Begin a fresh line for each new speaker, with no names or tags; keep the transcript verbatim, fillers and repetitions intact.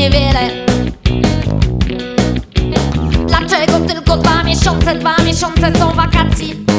niewiele. Dlaczego tylko dwa miesiące, dwa miesiące są wakacji?